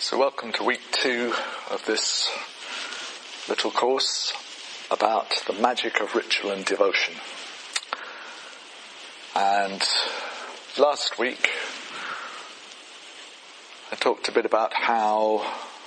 So welcome to week 2 of this little course about the magic of ritual and devotion. And last week I talked a bit about how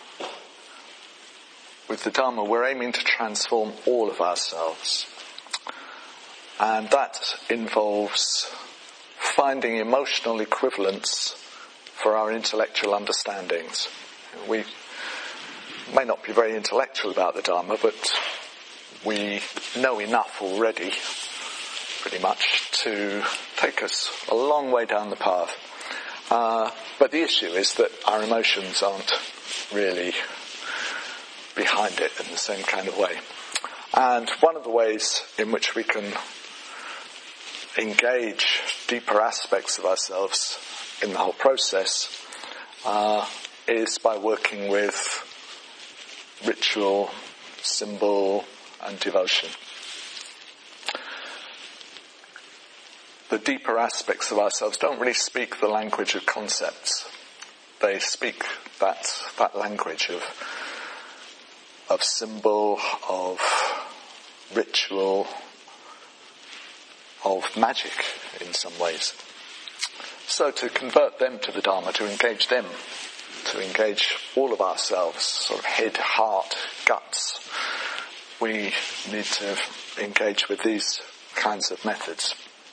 with the Dharma we're aiming to transform all of ourselves. And that involves finding emotional equivalents for our intellectual understandings. We may not be very intellectual about the Dharma, but we know enough already, pretty much, to take us a long way down the path. But the issue is that our emotions aren't really behind it in the same kind of way. And one of the ways in which we can engage deeper aspects of ourselves in the whole process is by working with ritual, symbol, and devotion. The deeper aspects of ourselves don't really speak the language of concepts. They speak that language of symbol, of ritual, of magic in some ways. So to convert them to the Dharma, to engage them, to engage all of ourselves, sort of head, heart, guts, we need to engage with these kinds of methods.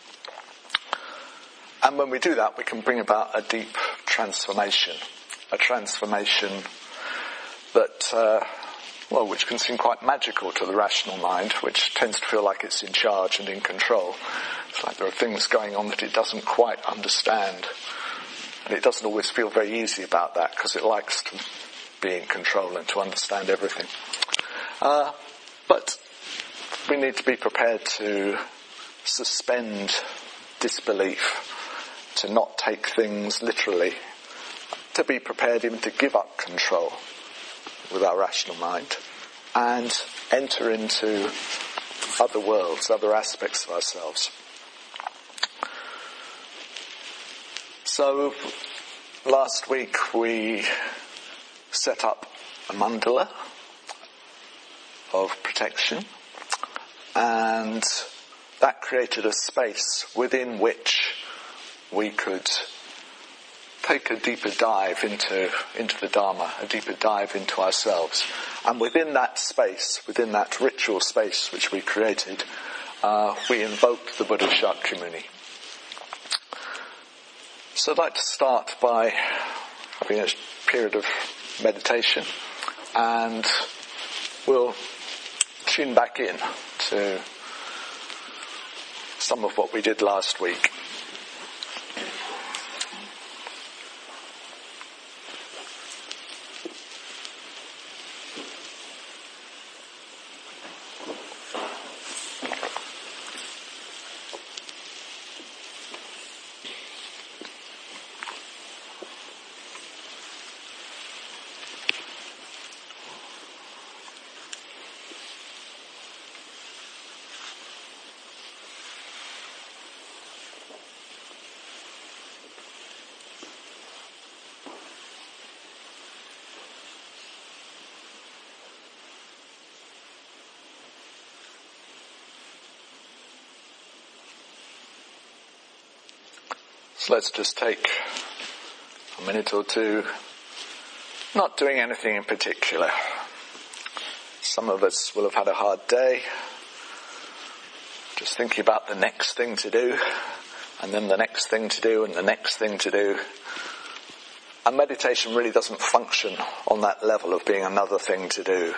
And when we do that, we can bring about a deep transformation, a transformation that, which can seem quite magical to the rational mind, which tends to feel like it's in charge and in control. It's like there are things going on that it doesn't quite understand. And it doesn't always feel very easy about that because it likes to be in control and to understand everything. But we need to be prepared to suspend disbelief, to not take things literally, to be prepared even to give up control with our rational mind and enter into other worlds, other aspects of ourselves. So last week we set up a mandala of protection, and that created a space within which we could take a deeper dive into the Dharma, a deeper dive into ourselves. And within that space, within that ritual space which we created, we invoked the Buddha Shakyamuni. So I'd like to start by having a period of meditation, and we'll tune back in to some of what we did last week. So let's just take a minute or two, not doing anything in particular. Some of us will have had a hard day, just thinking about the next thing to do, and then the next thing to do, and the next thing to do. And meditation really doesn't function on that level of being another thing to do.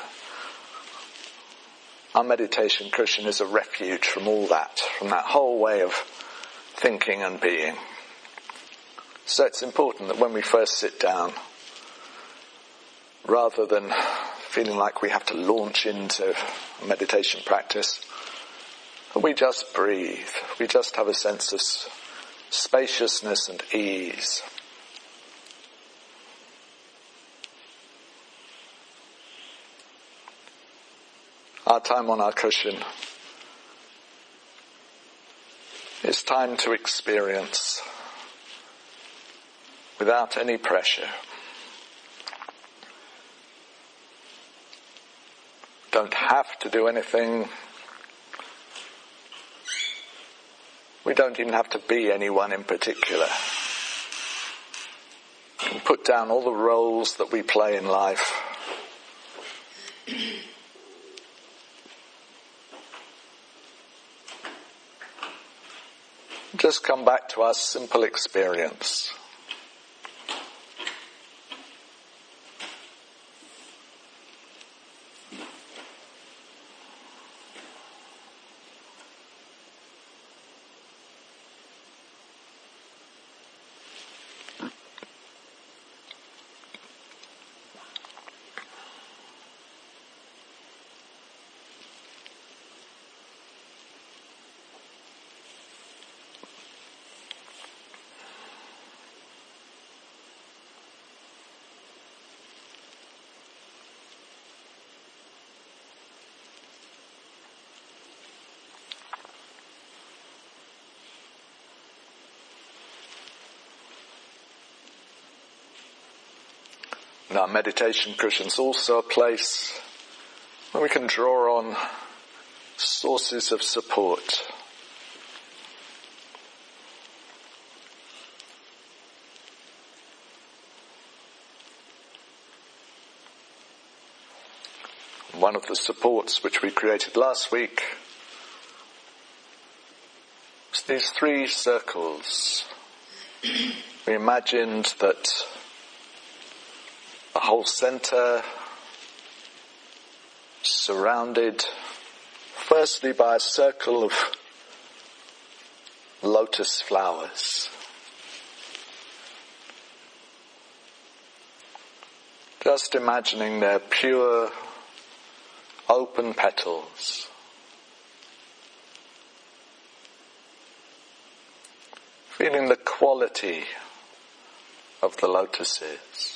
Our meditation cushion is a refuge from all that, from that whole way of thinking and being. So it's important that when we first sit down, rather than feeling like we have to launch into meditation practice, we just breathe. We just have a sense of spaciousness and ease. Our time on our cushion is time to experience without any pressure. don't have to do anything. We don't even have to be anyone in particular. We can put down all the roles that we play in life. Just come back to our simple experience. And our meditation cushion's also a place where we can draw on sources of support. One of the supports which we created last week was these 3 circles. We imagined that the whole centre surrounded firstly by a circle of lotus flowers. Just imagining their pure, open petals. Feeling the quality of the lotuses.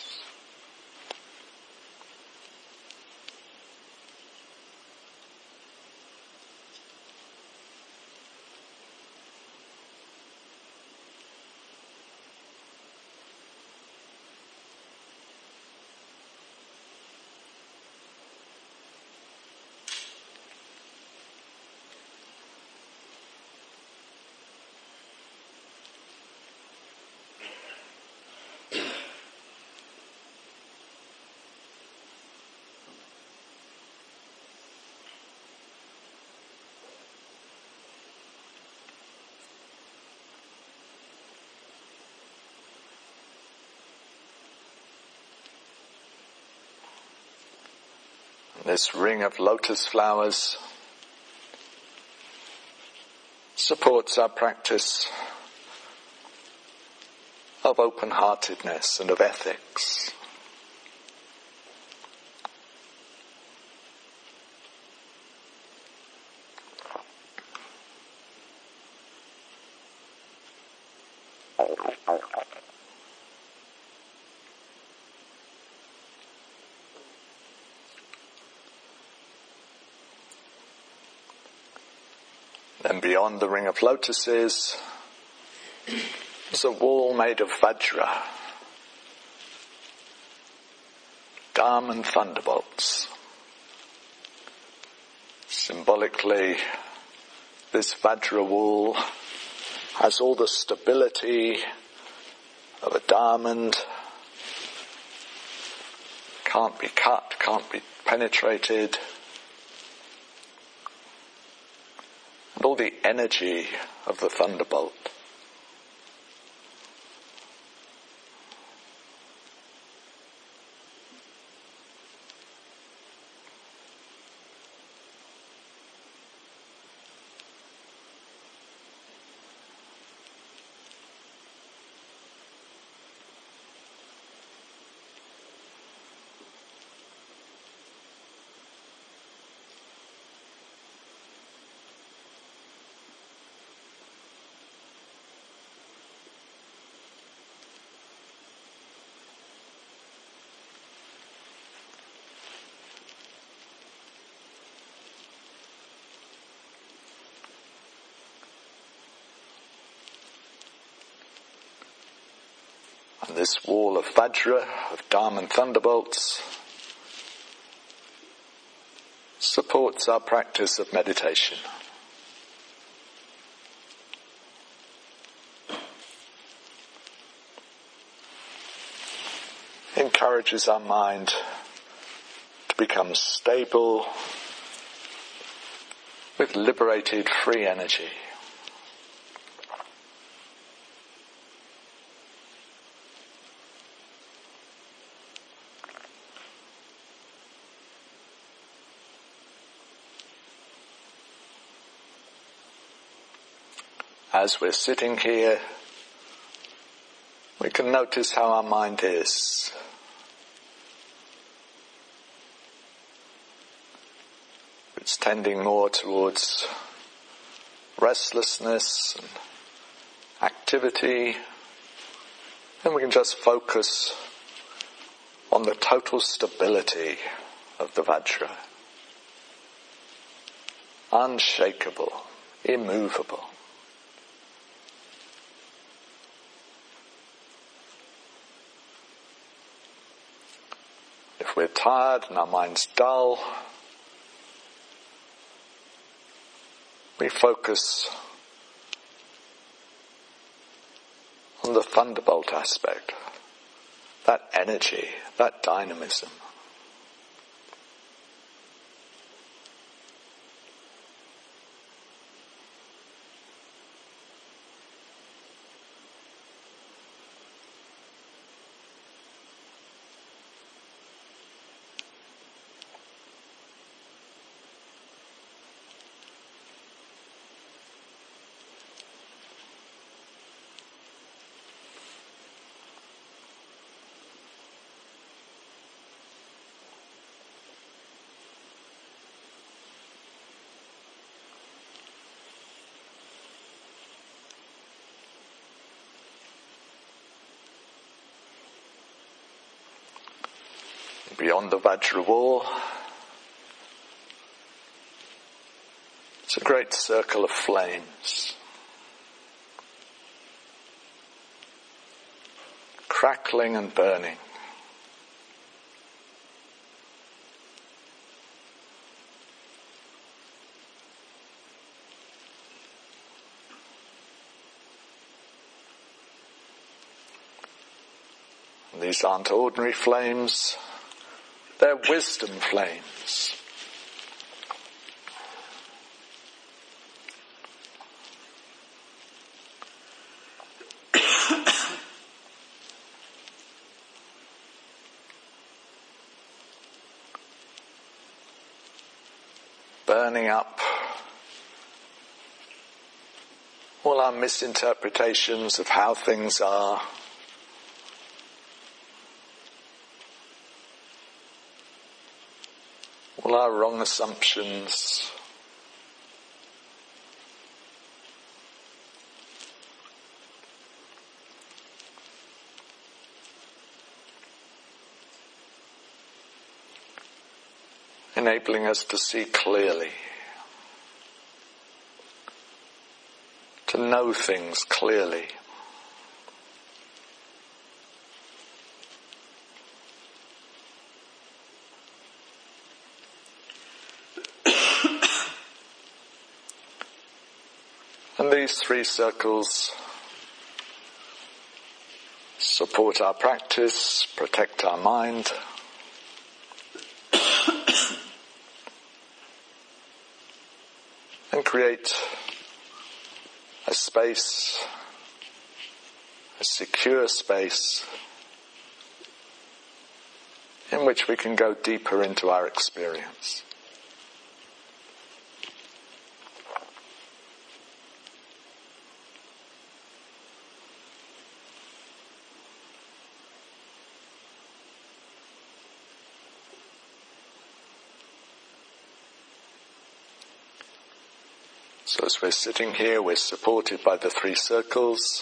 This ring of lotus flowers supports our practice of open-heartedness and of ethics. Then beyond the ring of lotuses is a wall made of Vajra, diamond thunderbolts. Symbolically, this Vajra wall has all the stability of a diamond. Can't be cut, can't be penetrated. And all the energy of the thunderbolt. And this wall of Vajra, of diamond thunderbolts, supports our practice of meditation. Encourages our mind to become stable with liberated free energy. As we're sitting here, we can notice how our mind is. It's tending more towards restlessness and activity, then we can just focus on the total stability of the Vajra. Unshakable, immovable. If we're tired and our mind's dull, we focus on the thunderbolt aspect, that energy, that dynamism. Beyond the Vajra wall, it's a great circle of flames, crackling and burning. And these aren't ordinary flames. They're wisdom flames. Burning up all our misinterpretations of how things are. All our wrong assumptions. Enabling us to see clearly, to know things clearly. And these three circles support our practice, protect our mind, and create a space, a secure space in which we can go deeper into our experience. So as we're sitting here, we're supported by the three circles.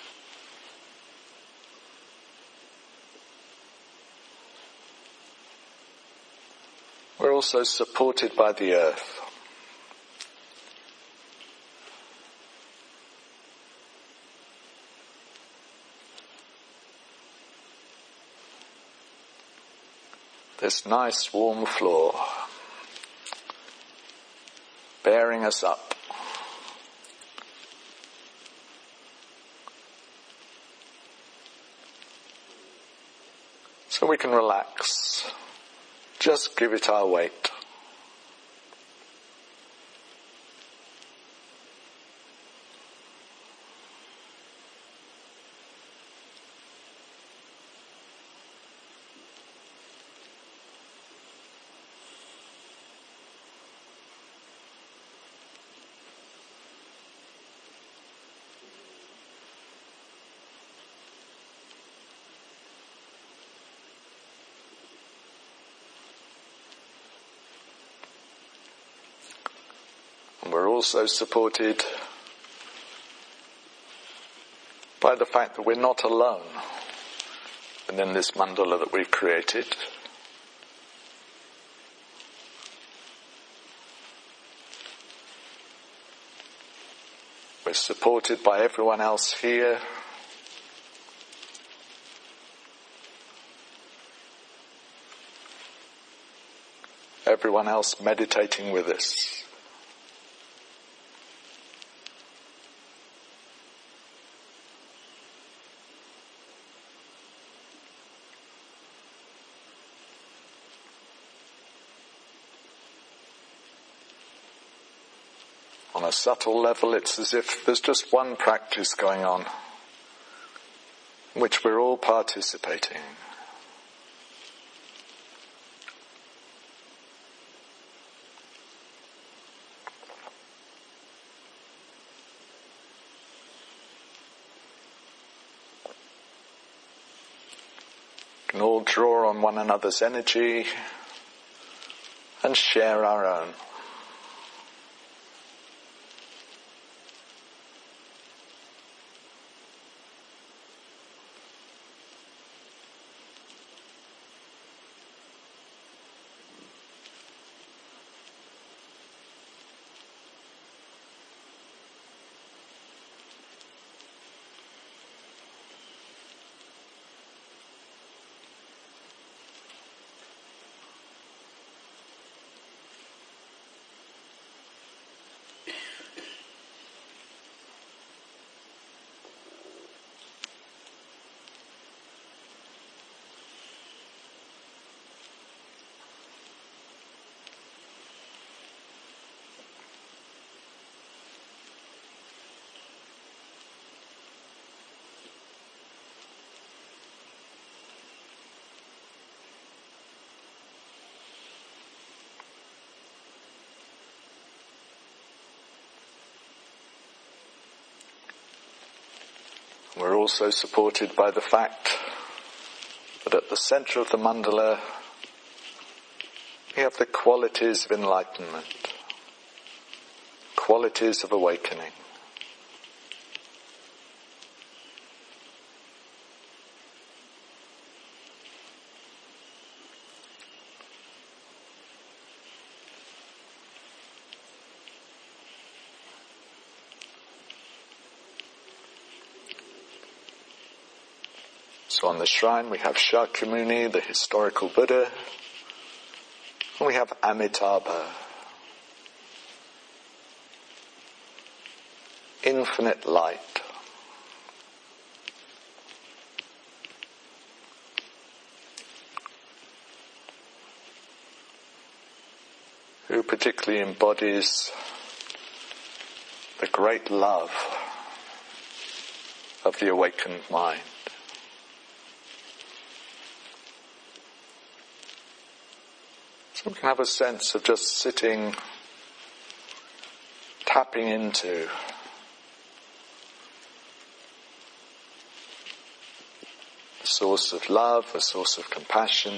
We're also supported by the earth. This nice warm floor, bearing us up. So we can relax. Just give it our weight. We're also supported by the fact that we're not alone within this mandala that we've created. We're supported by everyone else here. Everyone else meditating with us. On a subtle level, it's as if there's just one practice going on, in which we're all participating. We can all draw on one another's energy and share our own. We're also supported by the fact that at the center of the mandala we have the qualities of enlightenment, qualities of awakening. So on the shrine we have Shakyamuni, the historical Buddha, and we have Amitabha, infinite light. Who particularly embodies the great love of the awakened mind. So we can have a sense of just sitting, tapping into the source of love, the source of compassion.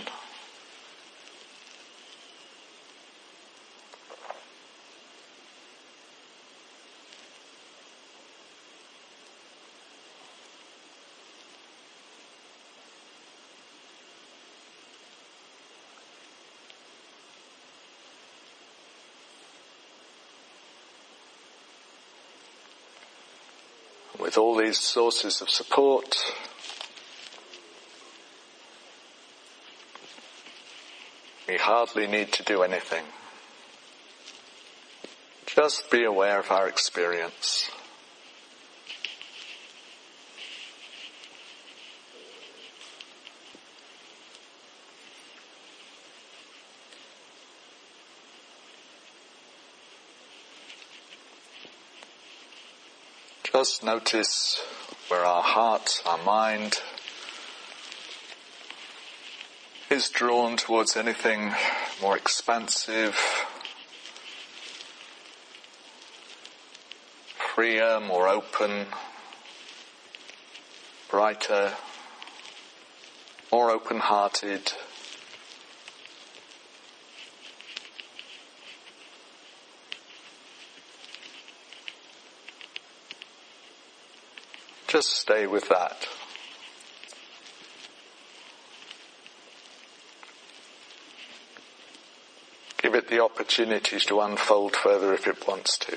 With all these sources of support, we hardly need to do anything. Just be aware of our experience. Just notice where our heart, our mind is drawn towards anything more expansive, freer, more open, brighter, more open-hearted. Just stay with that. Give it the opportunities to unfold further if it wants to.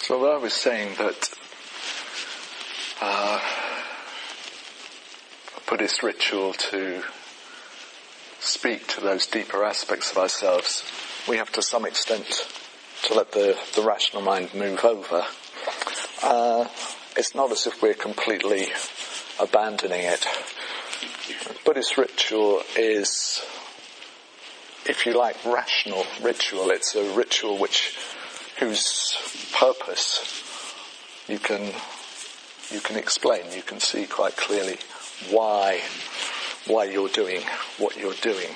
So I was saying that a Buddhist ritual to speak to those deeper aspects of ourselves, we have to some extent to let the rational mind move over. It's not as if we're completely abandoning it. Buddhist ritual is, if you like, rational ritual. It's a ritual whose purpose you can explain. You can see quite clearly why you're doing what you're doing.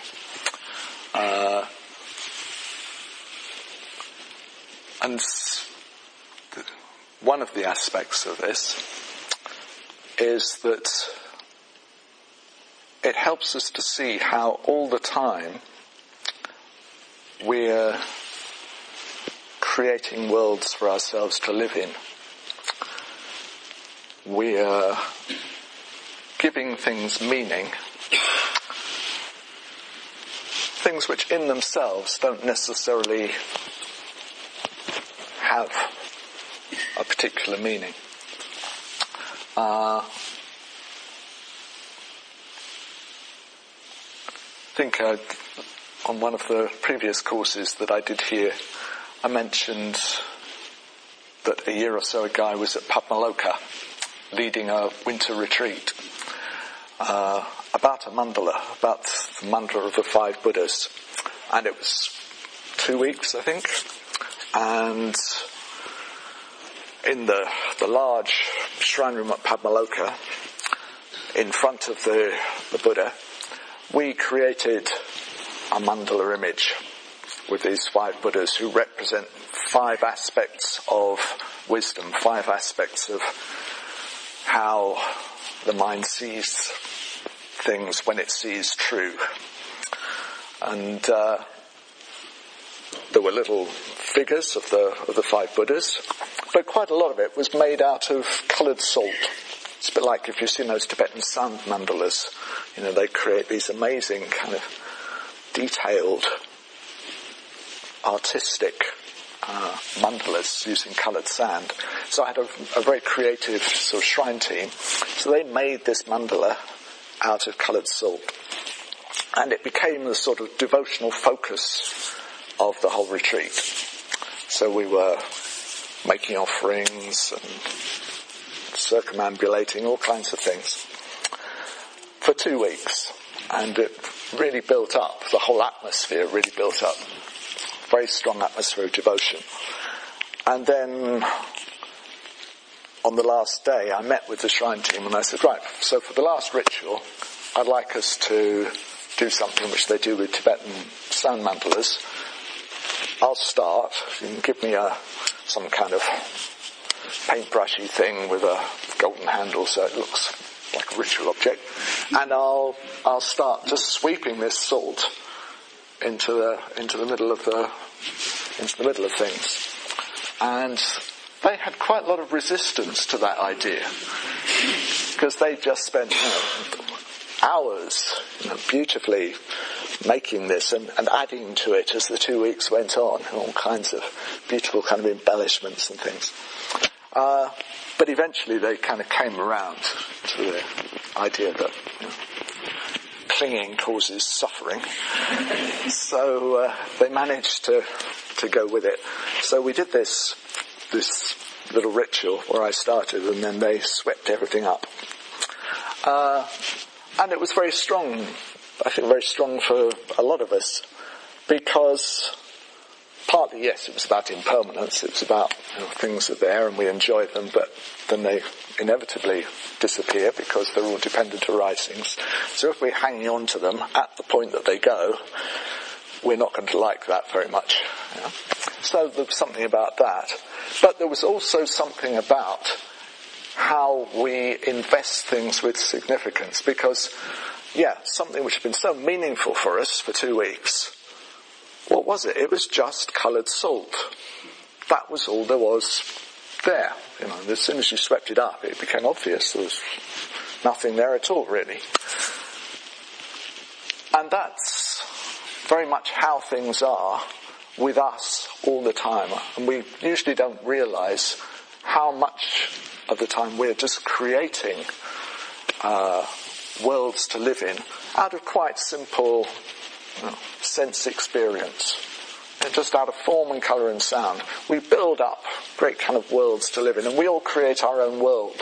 And one of the aspects of this is that it helps us to see how all the time we're creating worlds for ourselves to live in. We're giving things meaning, things which in themselves don't necessarily have a particular meaning. I think on one of the previous courses that I did here, I mentioned that a year or so ago I was at Padmaloka leading a winter retreat about a mandala, about the mandala of the five Buddhas. And it was 2 weeks, I think. And in the large shrine room at Padmaloka, in front of the Buddha, we created a mandala image with these five Buddhas who represent 5 aspects of wisdom, 5 aspects of how the mind sees things when it sees true. And there were little figures of the 5 Buddhas, but quite a lot of it was made out of coloured salt. It's a bit like if you've seen those Tibetan sand mandalas. They create these amazing kind of detailed, artistic mandalas using coloured sand. So I had a very creative sort of shrine team. So they made this mandala out of coloured salt. And it became the sort of devotional focus of the whole retreat. So we were making offerings and circumambulating, all kinds of things, for 2 weeks. And it really built up, the whole atmosphere really built up. Very strong atmosphere of devotion. And then on the last day I met with the shrine team and I said, right, so for the last ritual I'd like us to do something which they do with Tibetan sand mandalas. I'll start. You can give me some kind of paintbrushy thing with a golden handle so it looks like a ritual object. And I'll start just sweeping this salt into the middle of things. And they had quite a lot of resistance to that idea because they just spent hours beautifully making this and adding to it as the 2 weeks went on, all kinds of beautiful kind of embellishments and things. But eventually they kind of came around to the idea that clinging causes suffering. So they managed to go with it. So we did this little ritual where I started and then they swept everything up. And it was very strong, I think very strong for a lot of us, because partly, yes, it was about impermanence, it was about things are there and we enjoy them, but then they inevitably disappear because they're all dependent arisings. So if we're hanging on to them at the point that they go, we're not going to like that very much. So there was something about that. But there was also something about how we invest things with significance, because, something which had been so meaningful for us for 2 weeks, what was it? It was just coloured salt. That was all there was there. As soon as you swept it up, it became obvious there was nothing there at all, really. And that's very much how things are with us all the time. And we usually don't realize how much of the time we're just creating worlds to live in out of quite simple sense experience. And just out of form and colour and sound. We build up great kind of worlds to live in, and we all create our own world.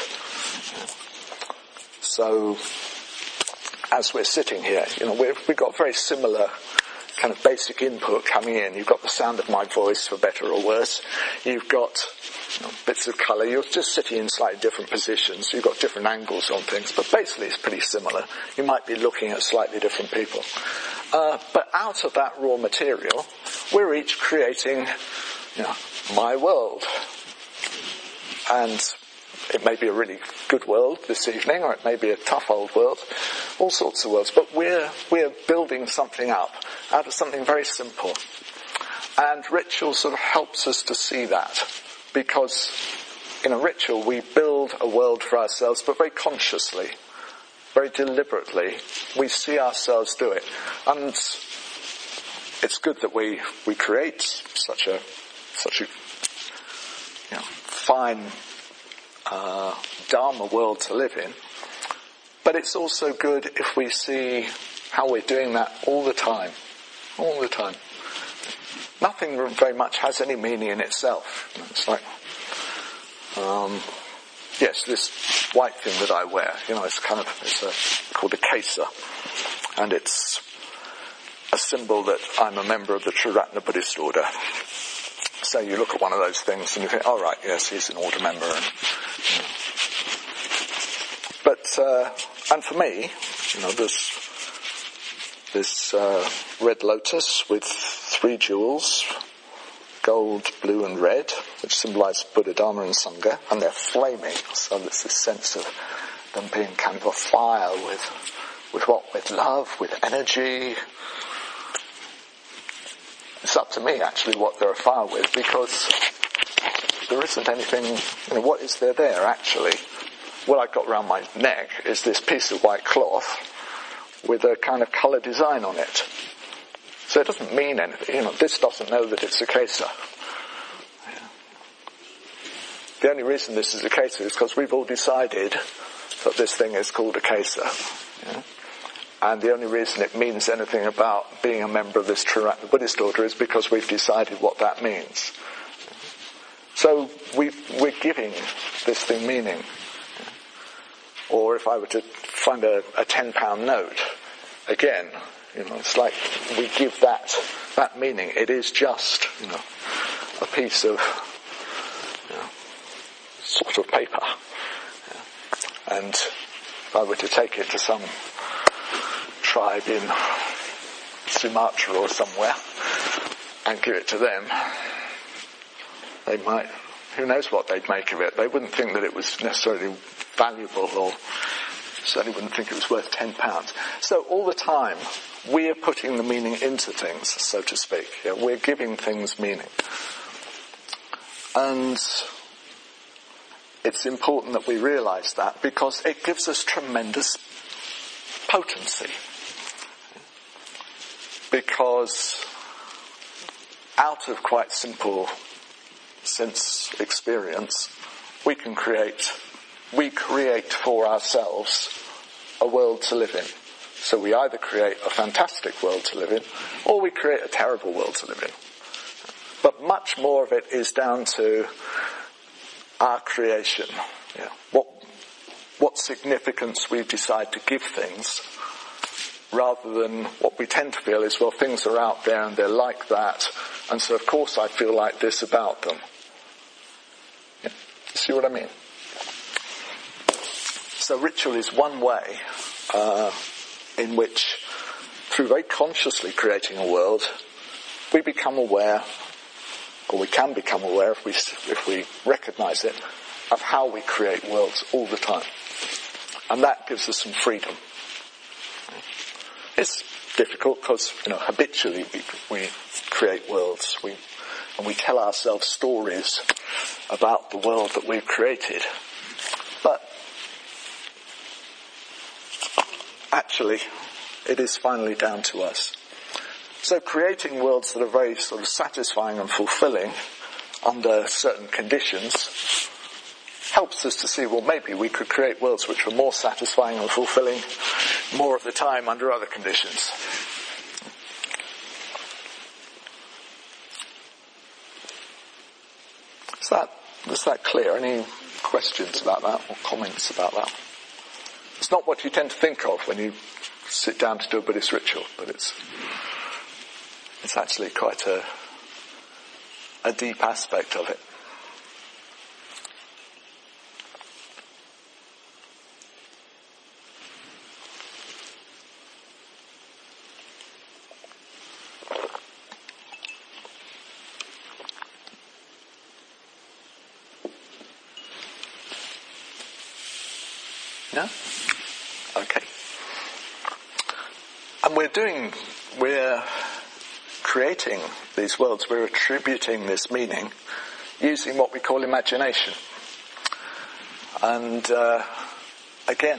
So, as we're sitting here, we've got very similar kind of basic input coming in. You've got the sound of my voice, for better or worse. You've got bits of colour. You're just sitting in slightly different positions. You've got different angles on things, but basically it's pretty similar. You might be looking at slightly different people. But out of that raw material, we're each creating, my world. And it may be a really good world this evening, or it may be a tough old world, all sorts of worlds. But we're building something up out of something very simple. And ritual sort of helps us to see that. Because in a ritual we build a world for ourselves, but very consciously, very deliberately, we see ourselves do it. And it's good that we create such a fine Dharma world to live in. But it's also good if we see how we're doing that all the time. All the time. Nothing very much has any meaning in itself. It's like, yes, this white thing that I wear, it's called a kesa, and it's a symbol that I'm a member of the Triratna Buddhist order. So you look at one of those things and you think, oh right, yes, he's an order member. And for me, there's this red lotus with 3 jewels, gold, blue and red, which symbolise Buddha, Dharma and Sangha, and they're flaming. So there's this sense of them being kind of a fire with love, with energy. It's up to me actually what they're afire with, because there isn't anything, what is there actually? What I've got around my neck is this piece of white cloth with a kind of colour design on it. So it doesn't mean anything, this doesn't know that it's a kesa. The only reason this is a kesa is because we've all decided that this thing is called a kesa. And the only reason it means anything about being a member of this Triratna Buddhist order is because we've decided what that means. So we're giving this thing meaning. Or if I were to find a £10 note, again, it's like we give that meaning. It is just, a piece of, sort of paper. And if I were to take it to some tribe in Sumatra or somewhere and give it to them, they might, who knows what they'd make of it. They wouldn't think that it was necessarily valuable, or certainly wouldn't think it was worth £10. So all the time we are putting the meaning into things, so to speak. We're giving things meaning. And it's important that we realise that, because it gives us tremendous potency. Because out of quite simple sense experience, we create for ourselves a world to live in. So we either create a fantastic world to live in, or we create a terrible world to live in. But much more of it is down to our creation. What significance we decide to give things, rather than what we tend to feel is, well, things are out there and they're like that, and so of course I feel like this about them. See what I mean? So ritual is one way in which, through very consciously creating a world, we become aware, or we can become aware if we recognise it, of how we create worlds all the time. And that gives us some freedom. It's difficult because, habitually we create worlds. And we tell ourselves stories about the world that we've created. But actually, it is finally down to us. So creating worlds that are very sort of satisfying and fulfilling under certain conditions helps us to see, well, maybe we could create worlds which were more satisfying and fulfilling more of the time under other conditions. Is that clear? Any questions about that or comments about that? It's not what you tend to think of when you sit down to do a Buddhist ritual, but it's actually quite a deep aspect of it. No? Okay. And we're creating these worlds, we're attributing this meaning using what we call imagination. And again,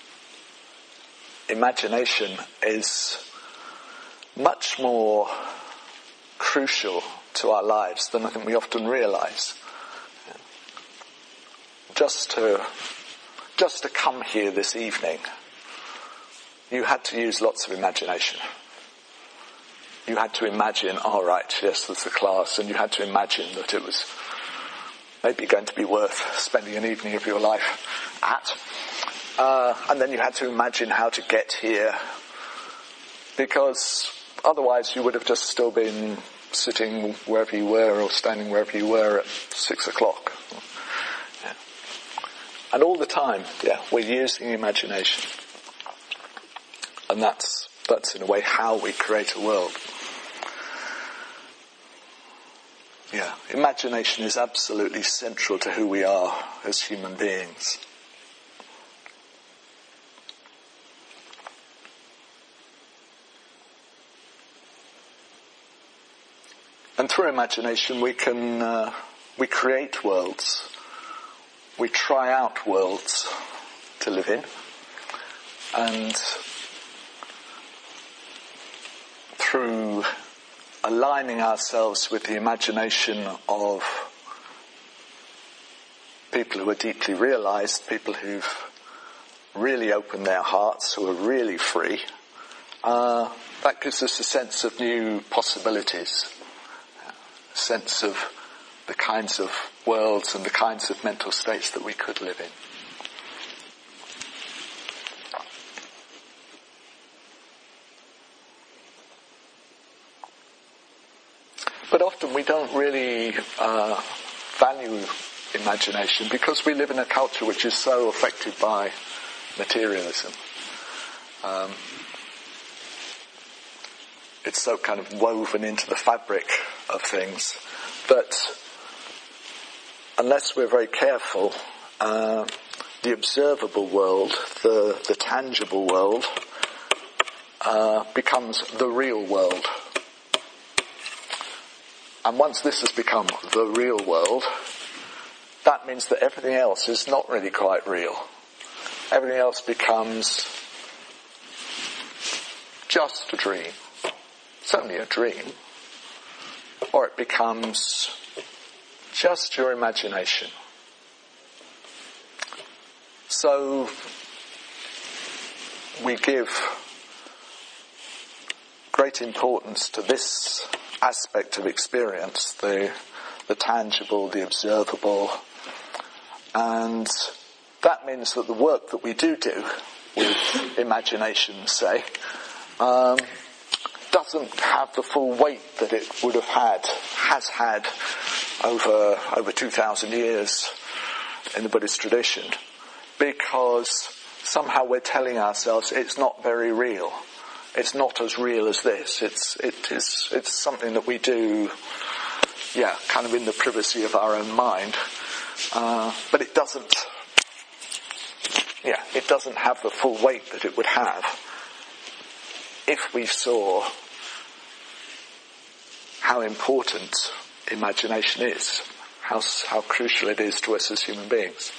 imagination is much more crucial to our lives than I think we often realise. Just to come here this evening, you had to use lots of imagination. You had to imagine, all right, yes, there's a class, and you had to imagine that it was maybe going to be worth spending an evening of your life at. And then you had to imagine how to get here, because otherwise you would have just still been sitting wherever you were or standing wherever you were at 6 o'clock. Yeah. And all the time, we're using imagination. And that's in a way how we create a world. Yeah, imagination is absolutely central to who we are as human beings. And through imagination we create worlds. We try out worlds to live in. And through aligning ourselves with the imagination of people who are deeply realized, people who've really opened their hearts, who are really free, that gives us a sense of new possibilities, a sense of the kinds of worlds and the kinds of mental states that we could live in. But often we don't really value imagination because we live in a culture which is so affected by materialism. It's so kind of woven into the fabric of things that unless we're very careful, the observable world, the tangible world, becomes the real world. And once this has become the real world, that means that everything else is not really quite real. Everything else becomes just a dream. It's only a dream. Or it becomes just your imagination. So we give great importance to this aspect of experience, the tangible, the observable, and that means that the work that we do with imagination, say, doesn't have the full weight that it would have has had over 2,000 years in the Buddhist tradition, because somehow we're telling ourselves it's not very real. It's not as real as this. It's something that we do, kind of in the privacy of our own mind. But it doesn't have the full weight that it would have if we saw how important imagination is, how crucial it is to us as human beings.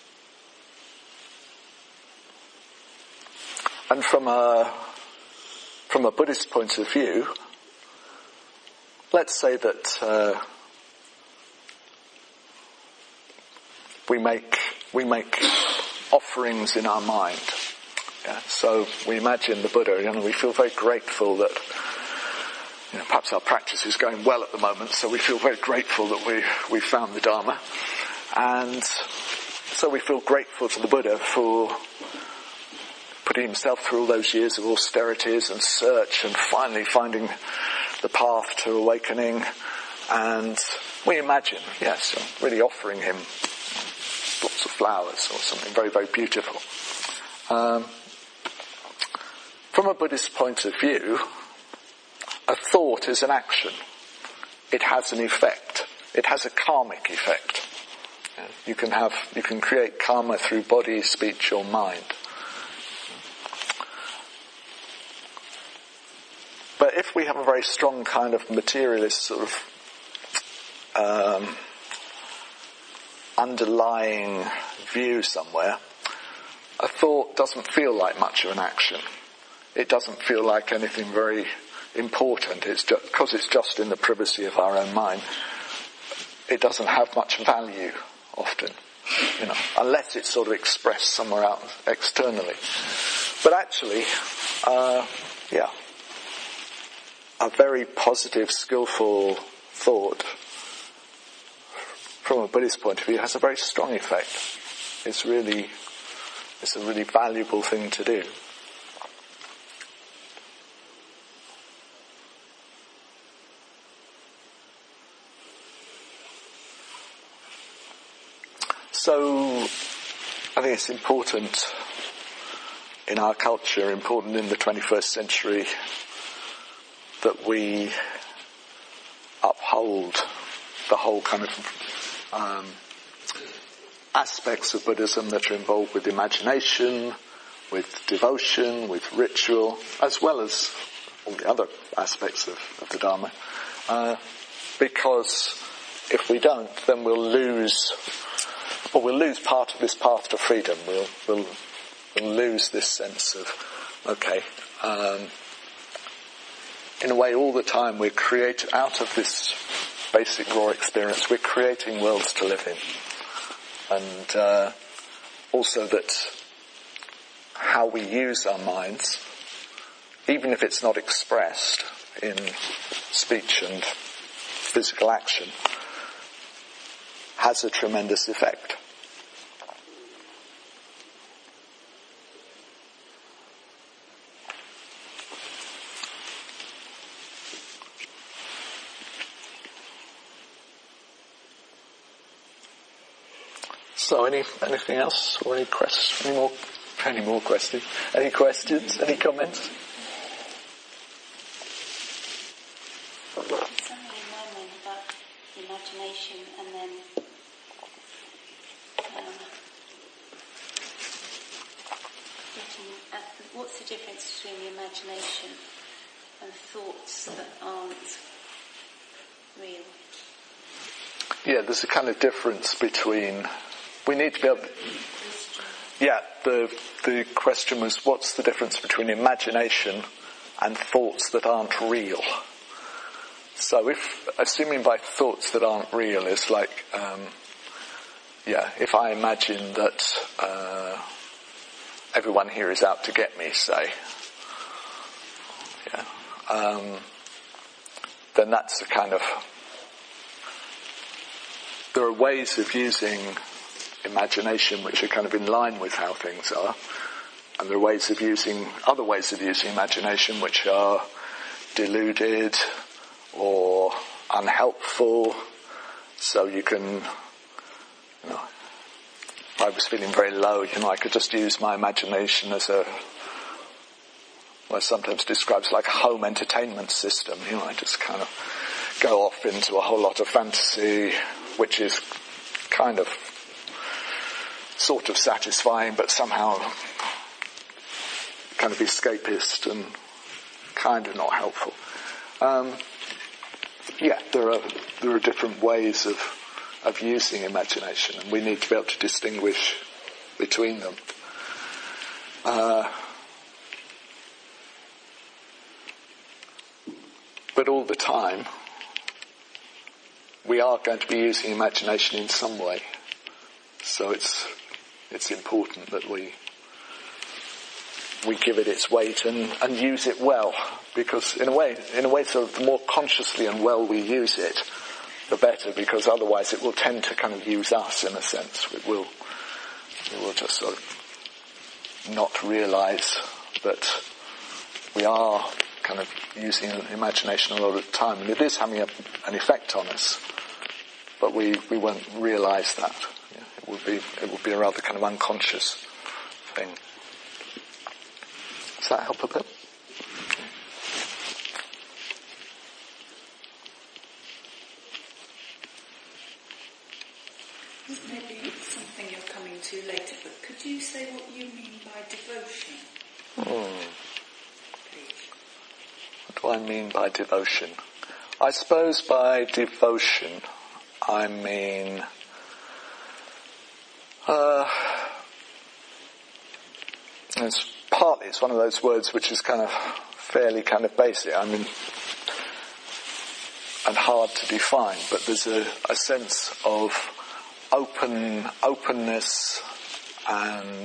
And from a from a Buddhist point of view, let's say that we make offerings in our mind. Yeah? So we imagine the Buddha, we feel very grateful that perhaps our practice is going well at the moment, so we feel very grateful that we found the Dharma. And so we feel grateful to the Buddha for putting himself through all those years of austerities and search and finally finding the path to awakening. And we imagine, yes, really offering him lots of flowers or something very, very beautiful. From a Buddhist point of view, a thought is an action. It has an effect. It has a karmic effect. You can create karma through body, speech, or mind. But if we have a very strong kind of materialist sort of underlying view somewhere, a thought doesn't feel like much of an action. It doesn't feel like anything very important. It's just because it's just in the privacy of our own mind. It doesn't have much value often, unless it's sort of expressed somewhere out externally. But actually, a very positive, skillful thought, from a Buddhist point of view, has a very strong effect. It's a really valuable thing to do. So, I think it's important in our culture, important in the 21st century, that we uphold the whole kind of aspects of Buddhism that are involved with imagination, with devotion, with ritual, as well as all the other aspects of the Dharma. Because if we don't, then we'll lose part of this path to freedom. We'll lose this sense of, in a way, all the time we're creating, out of this basic raw experience, we're creating worlds to live in. And also that how we use our minds, even if it's not expressed in speech and physical action, has a tremendous effect. So anything else or any more questions? Any questions? Any comments? Something in my mind about the imagination and then what's the difference between the imagination and thoughts that aren't real? Yeah, there's a kind of difference between. We need to be able to, the question was, what's the difference between imagination and thoughts that aren't real? So if, assuming by thoughts that aren't real is like, if I imagine that everyone here is out to get me, say, then that's a kind of, there are ways of using imagination which are kind of in line with how things are, and there are other ways of using imagination which are deluded or unhelpful. So you can, if I was feeling very low, I could just use my imagination as sometimes describes like a home entertainment system. I just kind of go off into a whole lot of fantasy, which is kind of sort of satisfying, but somehow kind of escapist and kind of not helpful. There are different ways of using imagination, and we need to be able to distinguish between them. But all the time, we are going to be using imagination in some way. So it's important that we give it its weight and use it well, because in a way, so the more consciously and well we use it, the better, because otherwise it will tend to kind of use us in a sense. We will just sort of not realise that we are kind of using imagination a lot of the time, and it is having an effect on us, but we won't realise that. Yeah, it will be a rather kind of unconscious thing. Does that help a bit? This may be something you're coming to later, but could you say what you mean by devotion? Please. What do I mean by devotion? I suppose by devotion I mean it's one of those words which is kind of fairly kind of basic, I mean, and hard to define, but there's a sense of openness and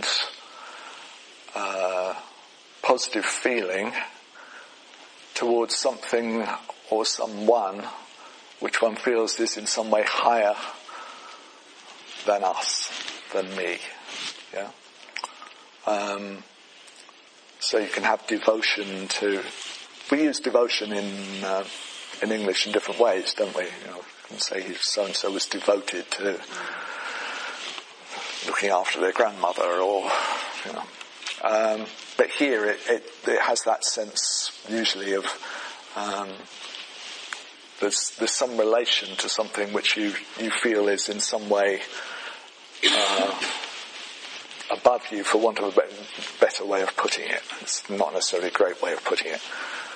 positive feeling towards something or someone which one feels is in some way higher than us, than me. Yeah. So you can have devotion to. We use devotion in English in different ways, don't we? You know, you can say so and so was devoted to looking after their grandmother, or you know. But here it has that sense usually of there's some relation to something which you feel is in some way above you, for want of a better way of putting it. It's not necessarily a great way of putting it.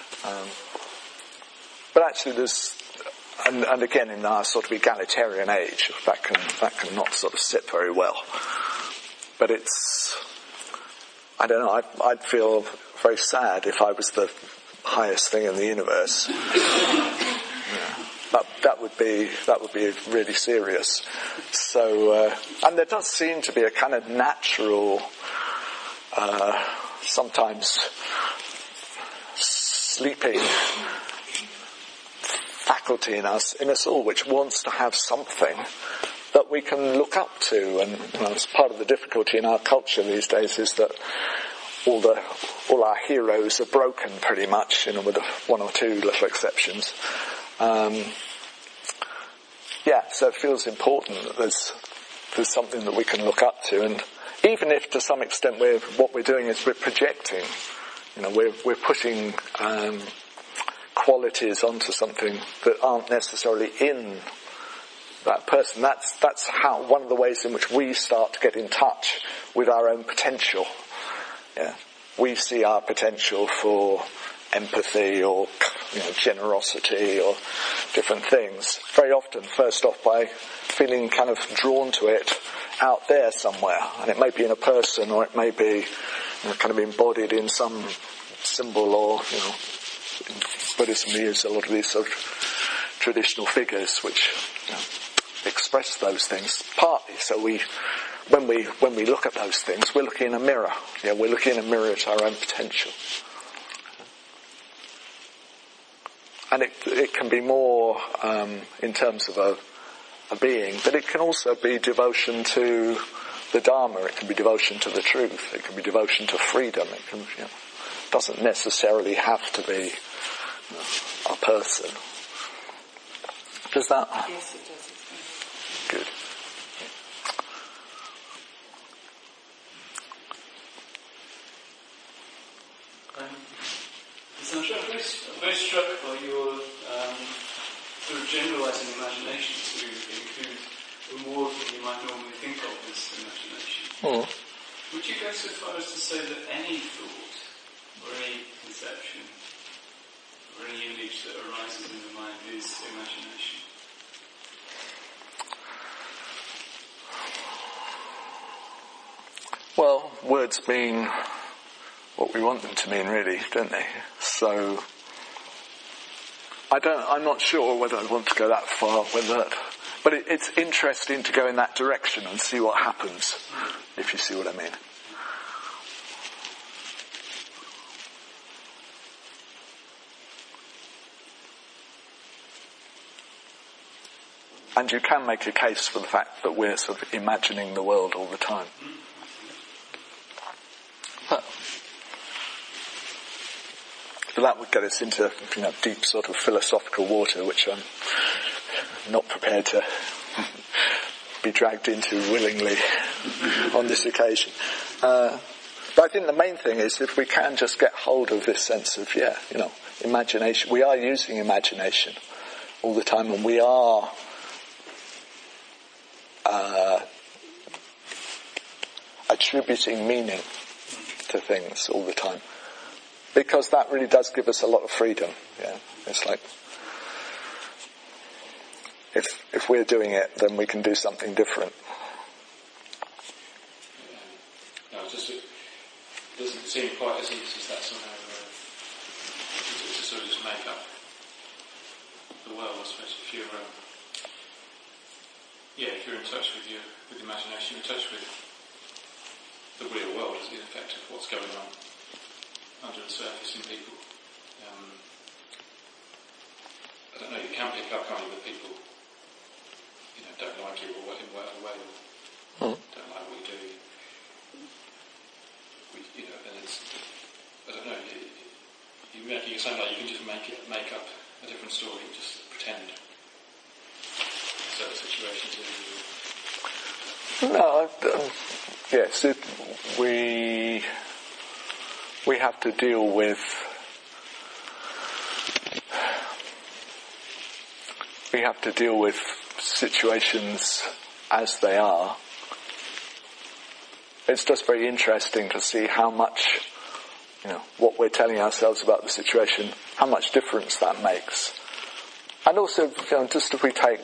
But actually there's, and again in our sort of egalitarian age, that can not sort of sit very well. But it's, I don't know, I'd feel very sad if I was the highest thing in the universe. That would be really serious. So, and there does seem to be a kind of natural, sometimes sleeping faculty in us all, which wants to have something that we can look up to. And you know, it's part of the difficulty in our culture these days is that all our heroes are broken pretty much, you know, with one or two little exceptions. So it feels important that there's something that we can look up to, and even if to some extent what we're doing is we're projecting, you know, we're putting qualities onto something that aren't necessarily in that person. That's how one of the ways in which we start to get in touch with our own potential. Yeah, we see our potential for empathy or, you know, generosity or different things very often first off by feeling kind of drawn to it out there somewhere, and it may be in a person or it may be, you know, kind of embodied in some symbol, or, you know, in Buddhism we use a lot of these sort of traditional figures which, you know, express those things partly. So when we look at those things, we're looking in a mirror. Yeah, we're looking in a mirror at our own potential. And it can be more in terms of a being, but it can also be devotion to the Dharma. It can be devotion to the truth. It can be devotion to freedom. It can, you know, doesn't necessarily have to be, you know, a person. Does that? Yes, it does. Good. I'm very struck by your sort of generalising imagination to include more than you might normally think of as imagination. Mm. Would you go so far as to say that any thought or any conception or any image that arises in the mind is imagination? Well, words mean what we want them to mean, really, don't they? So I'm not sure whether I want to go that far with that. But it's interesting to go in that direction and see what happens, if you see what I mean. And you can make a case for the fact that we're sort of imagining the world all the time. So that would get us into, deep sort of philosophical water, which I'm not prepared to be dragged into willingly on this occasion. But I think the main thing is if we can just get hold of this sense of, imagination. We are using imagination all the time, and we are attributing meaning to things all the time. Because that really does give us a lot of freedom. Yeah, it's like if we're doing it, then we can do something different. No, it doesn't seem quite as easy as that somehow to sort of just make up the world. I suppose if you're in touch with your imagination, you're in touch with the real world as the effect of what's going on under the surface in people. I don't know, you can pick up, can't you, that people, don't like you or in whatever way, or don't like what you do. And it's, I don't know, you're making it sound like you can just make up a different story, just pretend certain situations in No, yes, we have to deal with situations as they are. It's just very interesting to see how much, what we're telling ourselves about the situation, how much difference that makes. And also, just if we take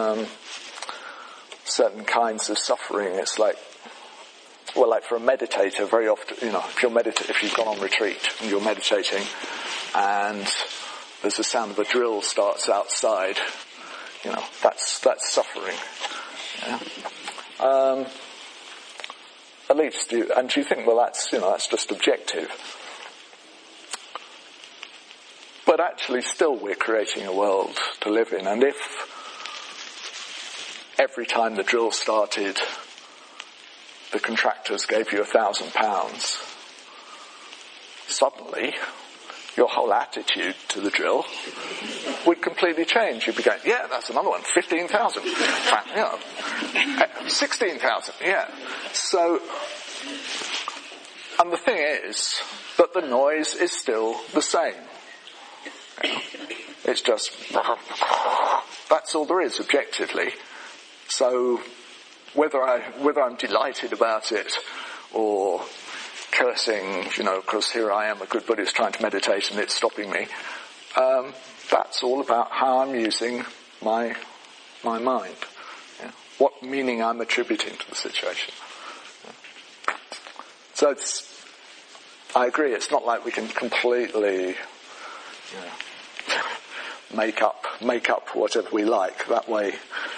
certain kinds of suffering, it's like for a meditator, very often, if you've gone on retreat and you're meditating and there's the sound of a drill starts outside, that's suffering. Yeah? At least, and you think, that's just objective. But actually, still, we're creating a world to live in, and if every time the drill started, the contractors gave you £1,000, suddenly your whole attitude to the drill would completely change. You'd be going, yeah, that's another one, 15,000, 16,000, yeah. So, and the thing is that the noise is still the same. It's just, that's all there is objectively. So whether I'm delighted about it or cursing, because here I am, a good Buddhist trying to meditate and it's stopping me, that's all about how I'm using my mind. Yeah? What meaning I'm attributing to the situation. Yeah? So I agree, it's not like we can completely make up whatever we like. That way,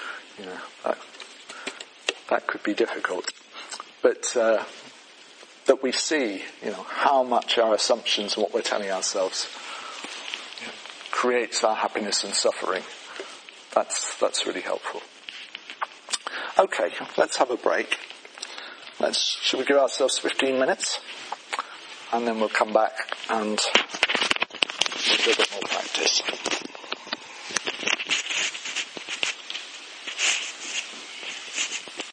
that could be difficult. But that we see, how much our assumptions and what we're telling ourselves creates our happiness and suffering. That's really helpful. Okay, let's have a break. Should we give ourselves 15 minutes? And then we'll come back and do a bit more practice.